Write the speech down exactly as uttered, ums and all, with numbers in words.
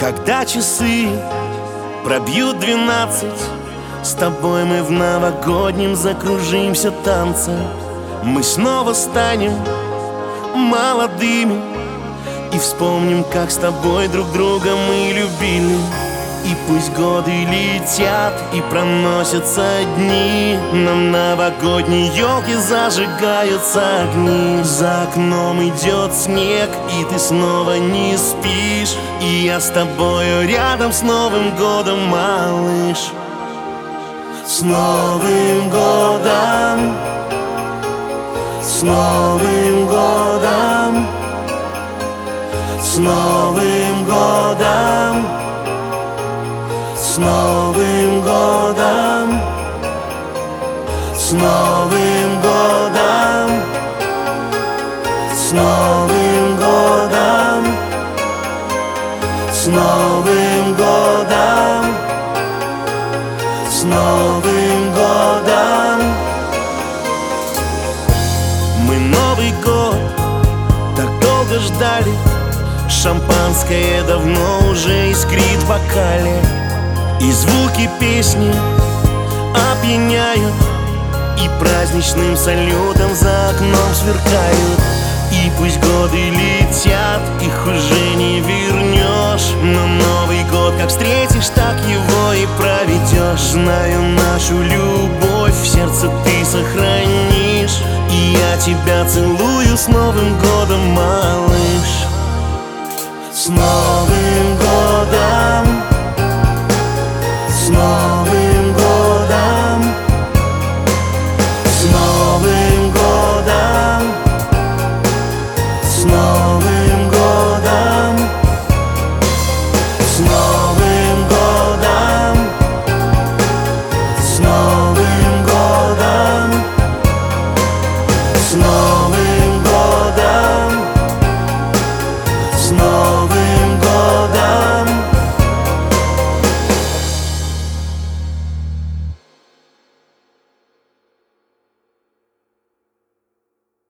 Когда часы пробьют двенадцать, с тобой мы в новогоднем закружимся танце. Мы снова станем молодыми и вспомним, как с тобой друг друга мы любили. И пусть годы летят и проносятся дни, на новогодней елке зажигаются огни. За окном идет снег, и ты снова не спишь, и я с тобою рядом с Новым годом, малыш. С Новым годом, с Новым годом, с Новым годом, с Новым годом, с Новым годом, с Новым годом, с Новым годом, с Новым годом. Мы Новый год так долго ждали, шампанское давно уже искрит в бокале, и звуки песни опьяняют, и праздничным салютом за окном сверкают. И пусть годы летят, их уже не вернешь, но Новый год как встретишь, так его и проведешь. Знаю, нашу любовь в сердце ты сохранишь, и я тебя целую с Новым годом, малыш.